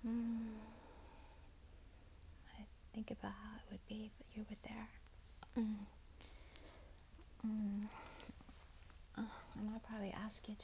Mm. I think about how it would be if you were there. Mm. Mm. And I'll probably ask you to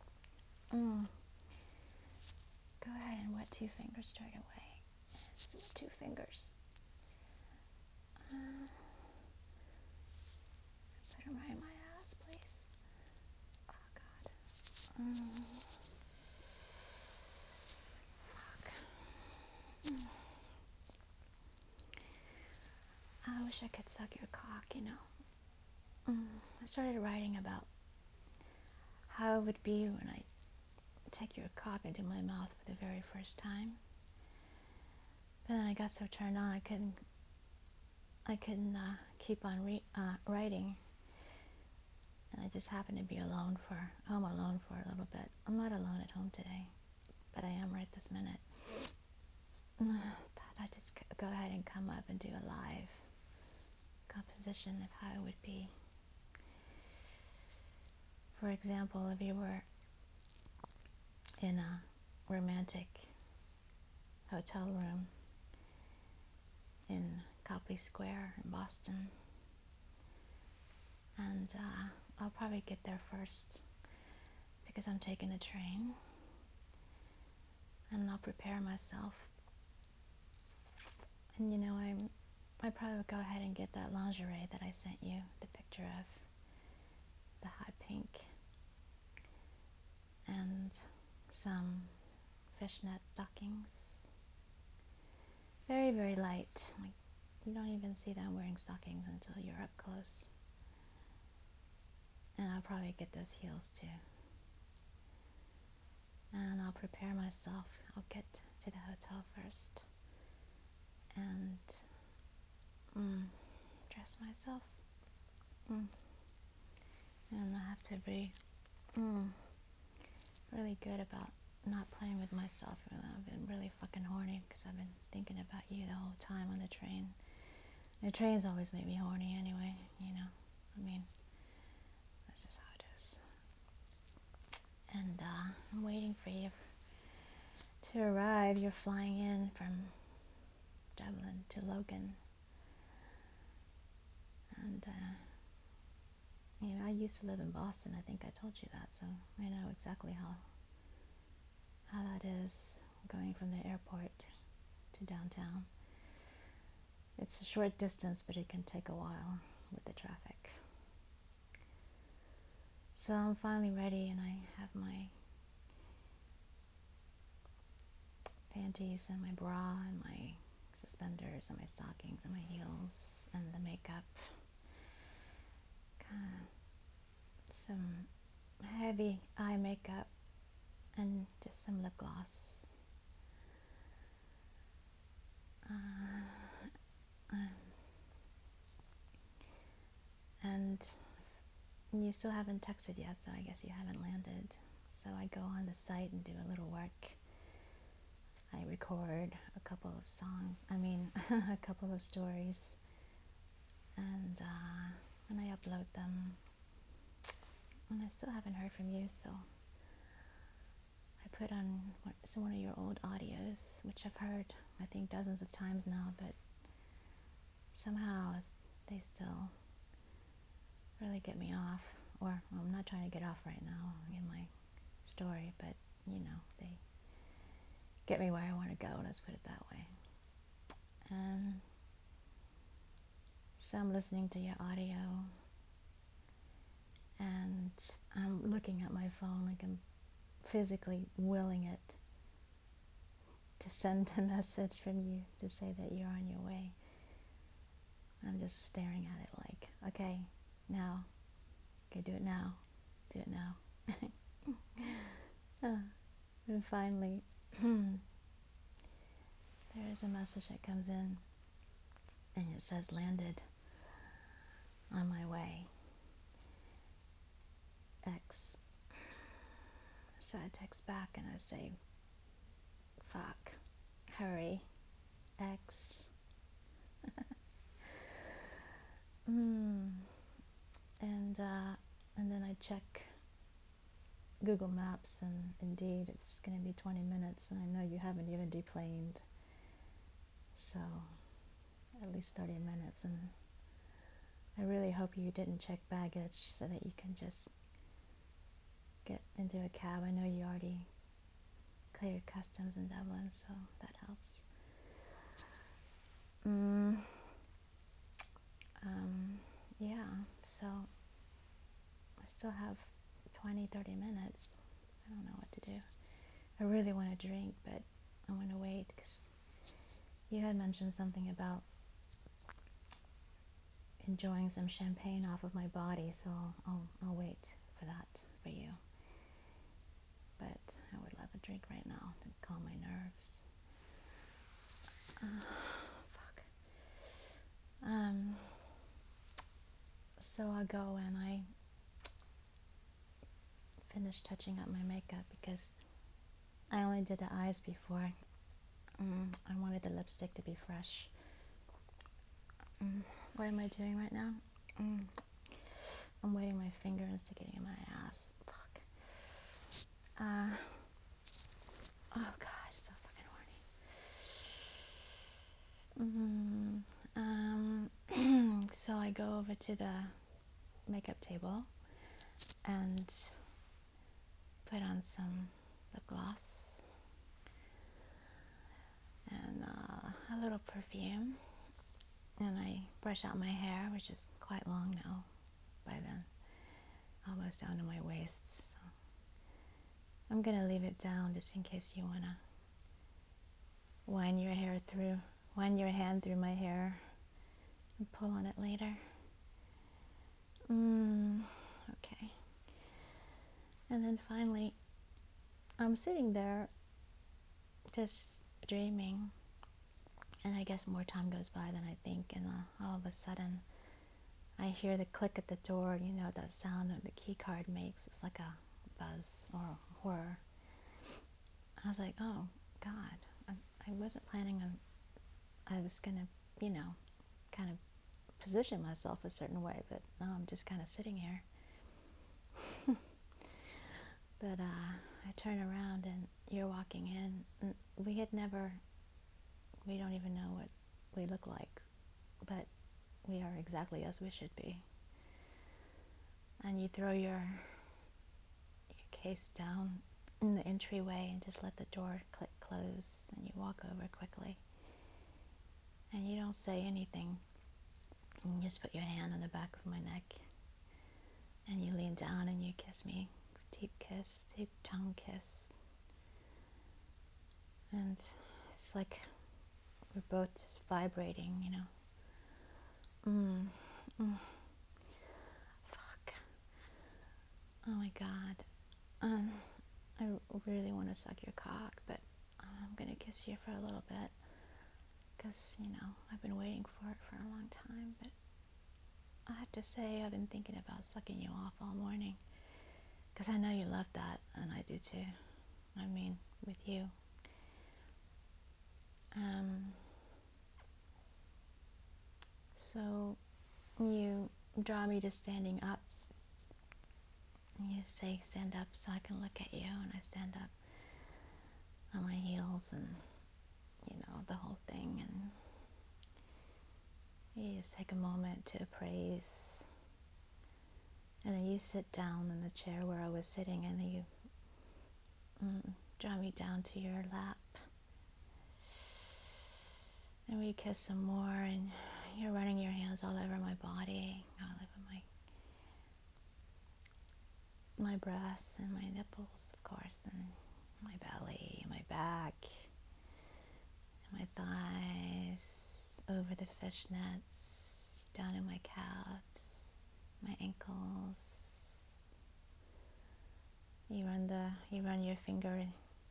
go ahead and wet 2 fingers straight away. Just wet 2 fingers. Put them right in my ass, please. Oh, God. Fuck. I wish I could suck your cock, you know. I started writing about how it would be when I take your cock into my mouth for the very first time. But then I got so turned on I couldn't keep on writing. And I just happened to be home alone for a little bit. I'm not alone at home today, but I am right this minute. Thought I'd just go ahead and come up and do a live composition of how it would be. For example, if you were in a romantic hotel room in Copley Square in Boston, and I'll probably get there first because I'm taking a train, and I'll prepare myself. And you know, I probably would go ahead and get that lingerie that I sent you the picture of, the hot pink, and some fishnet stockings. Very, very light. Like, you don't even see them wearing stockings until you're up close. And I'll probably get those heels too. And I'll prepare myself. I'll get to the hotel first and dress myself. And I have to be really good about not playing with myself. I've been really fucking horny because I've been thinking about you the whole time on the train. The trains always make me horny anyway, you know. I mean, that's just how it is. And I'm waiting for you to arrive. You're flying in from Dublin to Logan. And, you know, I used to live in Boston. I think I told you that. So I know exactly how that is going from the airport to downtown. It's a short distance, but it can take a while with the traffic. So I'm finally ready, and I have my panties and my bra and my suspenders and my stockings and my heels and the makeup. Some heavy eye makeup and just some lip gloss. And you still haven't texted yet, so I guess you haven't landed. So I go on the site and do a little work. I record a couple of songs, a couple of stories, and I upload them. And I still haven't heard from you, so I put on one of your old audios, which I've heard, I think, dozens of times now, but somehow they still really get me off. Or I'm not trying to get off right now in my story, but you know, they get me where I want to go, let's put it that way. So I'm listening to your audio, and I'm looking at my phone like I'm physically willing it to send a message from you to say that you're on your way. I'm just staring at it like, okay, now. Okay, do it now. Do it now. And finally, there is a message that comes in, and it says, landed, on my way, X. So I text back and I say, fuck, hurry, X. And then I check Google Maps, and indeed it's going to be 20 minutes, and I know you haven't even deplaned, so at least 30 minutes. And I really hope you didn't check baggage so that you can just get into a cab. I know you already cleared customs in Dublin, so that helps. Yeah, so I still have 20-30 minutes. I don't know what to do. I really want to drink, but I'm going to wait because you had mentioned something about enjoying some champagne off of my body, so I'll wait for that for you. But I would love a drink right now to calm my nerves. Fuck. So I go and I finish touching up my makeup because I only did the eyes before. I wanted the lipstick to be fresh. What am I doing right now? I'm wetting my finger and sticking it in my ass. Fuck. Oh god, so fucking horny. So I go over to the makeup table and put on some lip gloss and a little perfume, and I brush out my hair, which is quite long now by then, almost down to my waist. So I'm gonna leave it down just in case you wanna wind your hand through my hair and pull on it later. Okay. And then finally, I'm sitting there just dreaming, and I guess more time goes by than I think, and all of a sudden I hear the click at the door. You know that sound that the key card makes. It's like a buzz or a whir. I was like, oh god, I wasn't planning on, I was gonna, kind of position myself a certain way, but now I'm just kind of sitting here. But I turn around and you're walking in. And we don't even know what we look like, but we are exactly as we should be. And you throw your case down in the entryway and just let the door click close, and you walk over quickly. And you don't say anything. You just put your hand on the back of my neck, and you lean down and you kiss me. Deep tongue kiss. And it's like we're both just vibrating, Fuck. Oh my god. I really want to suck your cock, but I'm gonna kiss you for a little bit. Because, I've been waiting for it for a long time, but I have to say I've been thinking about sucking you off all morning. Because I know you love that, and I do too. I mean, with you. So you draw me to standing up. And you say, stand up so I can look at you, and I stand up on my heels and, the whole thing. And you just take a moment to appraise. And then you sit down in the chair where I was sitting, and then you draw me down to your lap. And we kiss some more, and you're running your hands all over my body, all over my breasts and my nipples, of course, and my belly, my back, and my thighs, over the fishnets, down in my calves, my ankles. You run your finger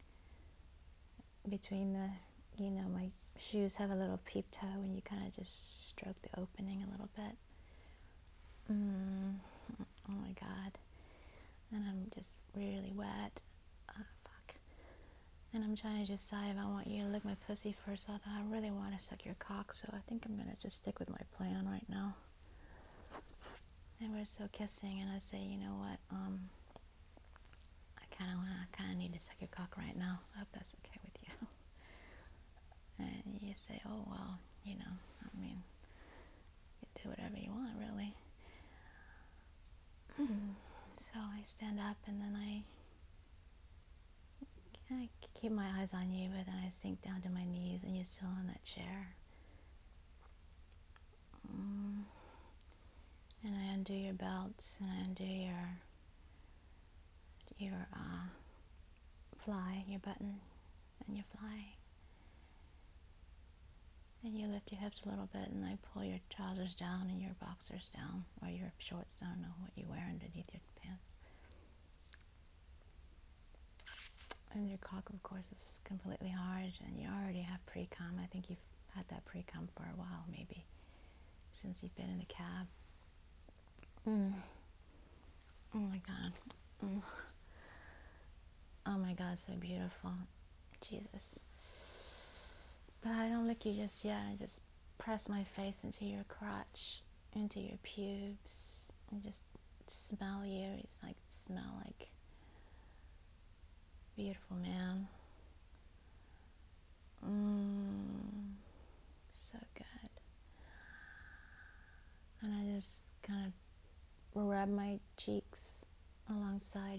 between my shoes have a little peep toe, and you kind of just stroke the opening a little bit. Oh my god. And I'm just really wet. Fuck. And I'm trying to decide if I want you to lick my pussy first, although I really want to suck your cock, so I think I'm gonna just stick with my plan right now. And we're still kissing, and I say, you know what, I kind of need to suck your cock right now. I hope that's okay with you. And you say, oh well, I mean, you do whatever you want, really. So I stand up and then I keep my eyes on you, but then I sink down to my knees and you're still in that chair. And I undo your belts and I undo your fly, your button and your fly. And you lift your hips a little bit and I pull your trousers down and your boxers down, or your shorts, I don't know what you wear underneath your pants. And your cock, of course, is completely hard, and you already have pre-cum. I think you've had that pre-cum for a while, maybe, since you've been in the cab. Oh my God. Oh my God, so beautiful. Jesus. But I don't lick you just yet. I just press my face into your crotch, into your pubes, and just smell you. It's like, smell like beautiful man. So good. And I just kind of rub my cheeks along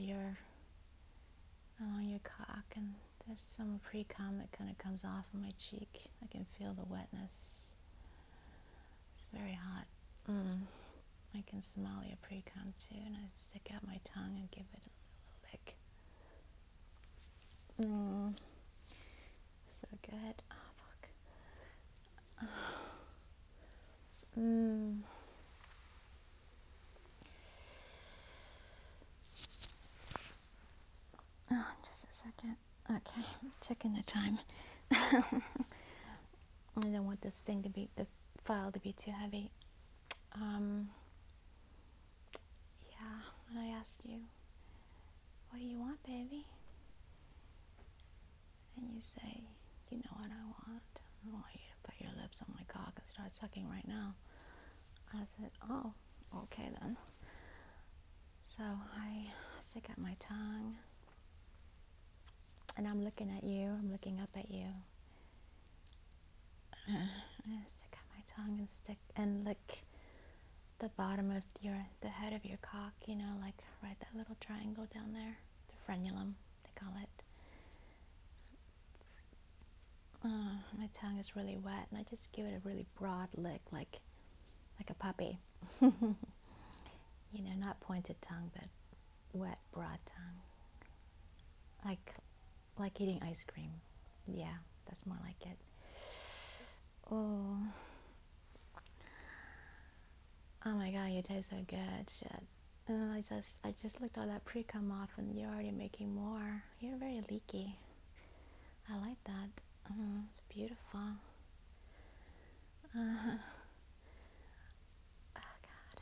your cock, and there's some pre-cum that kind of comes off of my cheek. I can feel the wetness. It's very hot. I can smell your pre-cum too, and I stick out my tongue and give it a little lick. So good. Oh, fuck. Oh, just a second. Okay, checking the time. I don't want this thing the file to be too heavy. Yeah, when I asked you, what do you want, baby? And you say, you know what I want. I want you to put your lips on my cock and start sucking right now. I said, oh, okay then. So I stick out my tongue, and I'm looking at you. I'm looking up at you. I stick out my tongue and lick the bottom of the head of your cock, like right that little triangle down there, the frenulum, they call it. My tongue is really wet, and I just give it a really broad lick, like a puppy. Not pointed tongue, but wet, broad tongue, like eating ice cream. Yeah, that's more like it. Oh my God, you taste so good, shit. I just looked all that pre-cum off, and you're already making more. You're very leaky. I like that. It's beautiful. Oh God.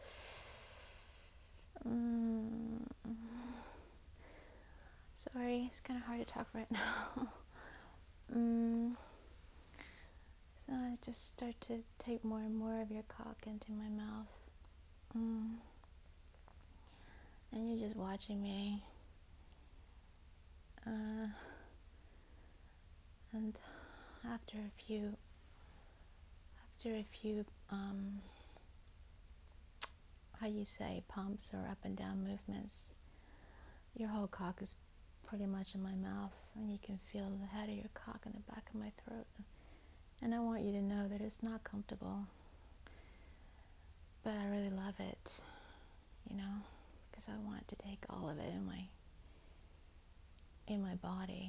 Sorry, it's kind of hard to talk right now. So I just start to take more and more of your cock into my mouth. And you're just watching me. And after a few how you say, pumps or up and down movements, your whole cock is pretty much in my mouth, and you can feel the head of your cock in the back of my throat. And I want you to know that it's not comfortable, but I really love it, because I want to take all of it in my body.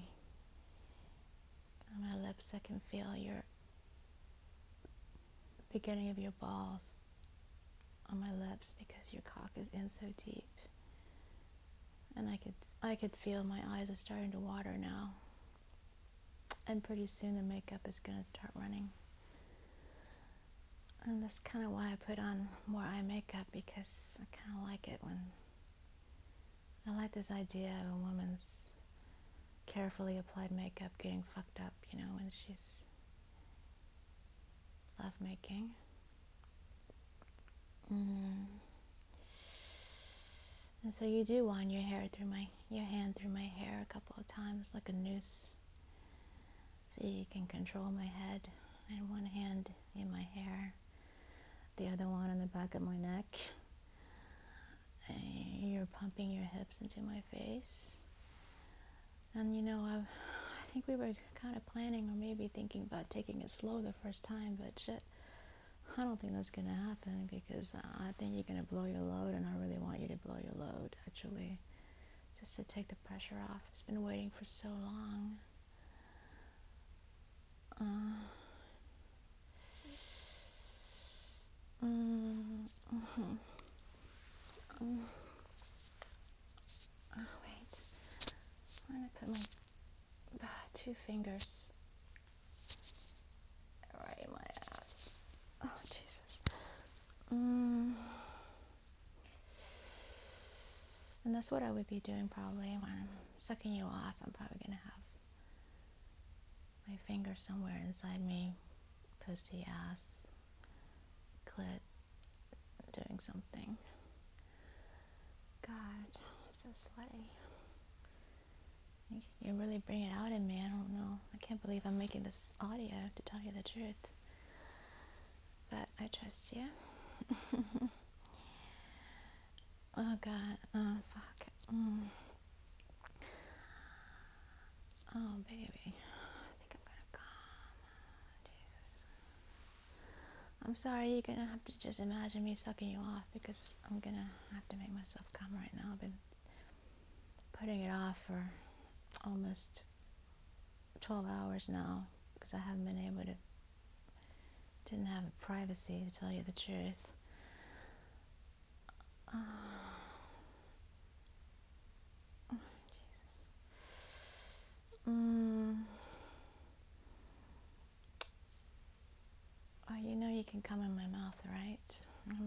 On my lips, I can feel your beginning of your balls on my lips, because your cock is in so deep. And I could feel my eyes are starting to water now. And pretty soon the makeup is going to start running. And that's kind of why I put on more eye makeup, because I kind of like it when I like this idea of a woman's carefully applied makeup getting fucked up, when she's lovemaking. And so you do wind your hand through my hair a couple of times like a noose, so you can control my head, and one hand in my hair, the other one on the back of my neck. And you're pumping your hips into my face. And I think we were kind of planning or maybe thinking about taking it slow the first time, but shit, I don't think that's gonna happen because I think you're gonna blow your load, and I really want you to blow your load, actually, just to take the pressure off. I've been waiting for so long. Wait, I'm gonna put my two fingers right in my ass. Oh, Jesus. And that's what I would be doing probably when I'm sucking you off. I'm probably gonna have my finger somewhere inside me, pussy, ass, clit, doing something. God, so slutty. You really bring it out in me. I don't know. I can't believe I'm making this audio, to tell you the truth. But I trust you. Oh, God. Oh, fuck. Oh, baby. I think I'm gonna come. Jesus. I'm sorry, you're gonna have to just imagine me sucking you off, because I'm gonna have to make myself come right now. I've been putting it off for almost 12 hours now, because I haven't been able to, didn't have privacy, to tell you the truth. Jesus. Oh, you can come in my mouth, right?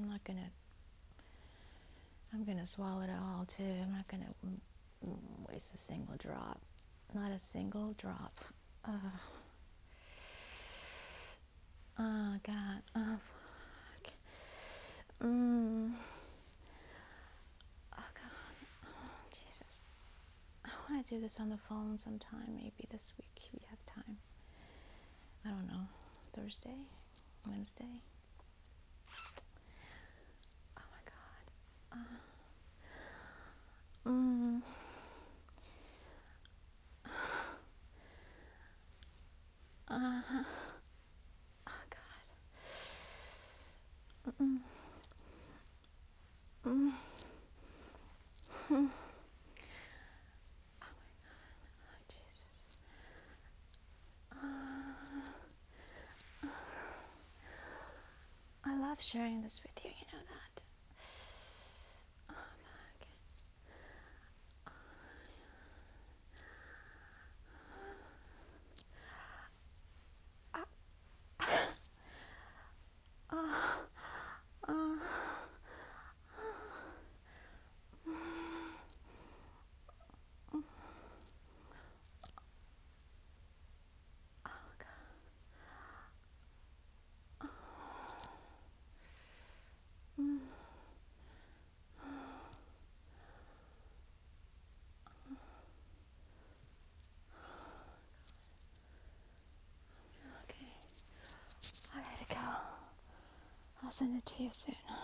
I'm gonna swallow it all too. I'm not gonna waste a single drop. Not a single drop. Oh, God. Oh, fuck. Oh, God. Oh, Jesus. I want to do this on the phone sometime, maybe this week if you have time. I don't know. Thursday? Wednesday? Oh, my God. Oh, God. Oh, Jesus. I love sharing this with you, you know that. Oh, fuck. Okay. I gotta go. I'll send it to you soon.